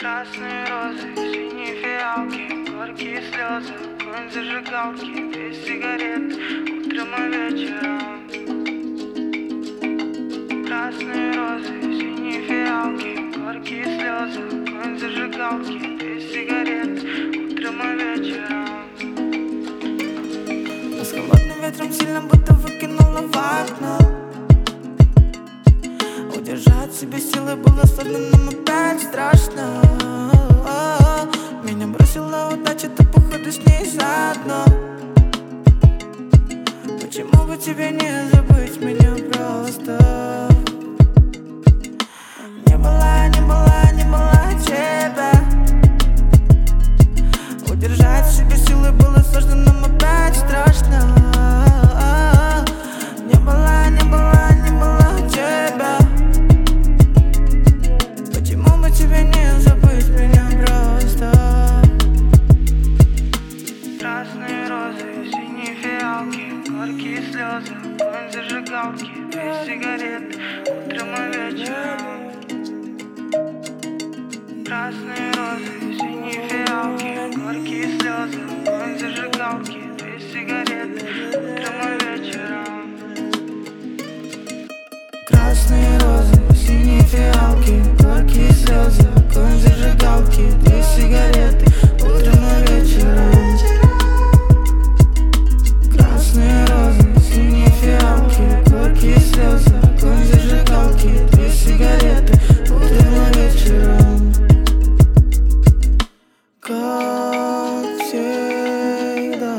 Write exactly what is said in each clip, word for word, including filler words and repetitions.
Красные розы, синие фиалки, горькие слезы, огонь зажигалки, две сигареты, утром и вечером. Красные розы, синие фиалки, горькие слезы, огонь зажигалки, две сигареты, утром и вечером. Но с холодным ветром сильно будто выкинула в окно. Удержать себе силы было сложно, но опять страшно. Меня бросила удача, ты походу с ней заодно. Почему бы тебе не забыть меня просто? Не была, не была, не была тебя. Удержать себе силы было сложно, но опять страшно. Не была, не была, не была тебя. Почему бы тебе не забыть меня просто? Красные розы, синие фиалки, горькие слезы, огонь зажигалки, две сигареты, утром и вечером. Красные розы, синие фиалки, горькие слезы, огонь зажигалки, две сигареты, утром и вечером. Красные розы, синие фиалки, горькие слезы, огонь зажигалки, две сигареты, утром и вечером. Красные розы, синие фиалки, горькие слезы, огонь зажигалки, две сигареты, утром и вечером. Как всегда,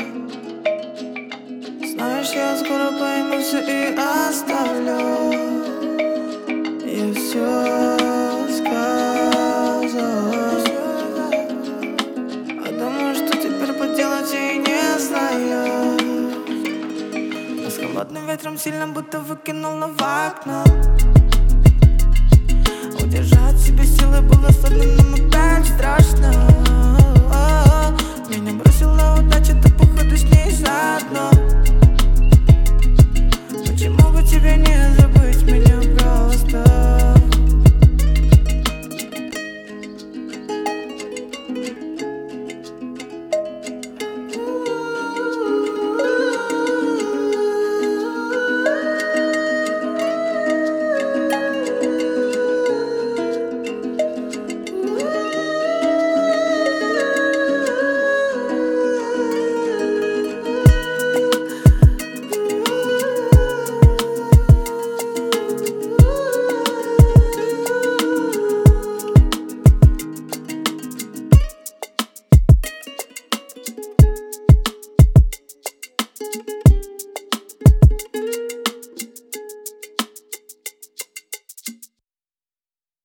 знаешь, я скоро пойму все и оставлю. Я все сказал, а думаю, что теперь поделать я и не знаю. Но с холодным ветром сильно будто выкинула в окно. Удержать себе силы было сложно, но опять страшно. Меня бросила удача, ты походу с ней заодно. Почему бы тебе не забыть меня просто? Thank you.